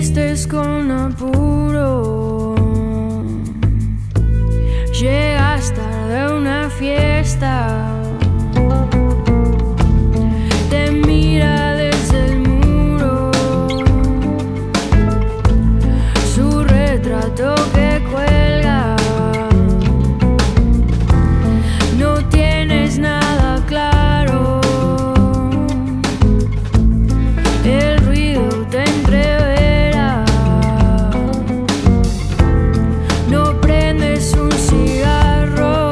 vistes con apuro, llegas tarde a una fiesta, te mira desde el muro, su retrato que cuelga, no tienes nada claro, el ruido te entrevera, no prendes un cigarro,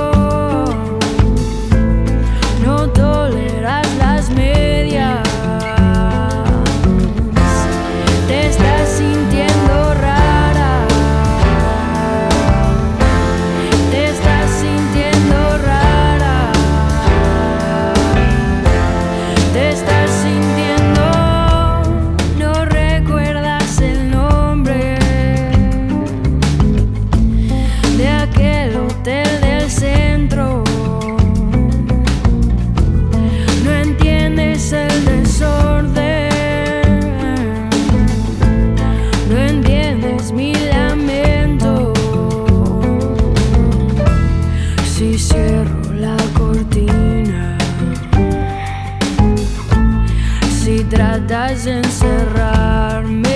no toleras las medias, te estás sintiendo rara, te estás sintiendo rara, te estás sintiendo, no recuerdas el nombre de aquel hotel del centro, no entiendes el desorden, no entiendes mi lamento. Si cierro la cortina, si tratas de encerrarme,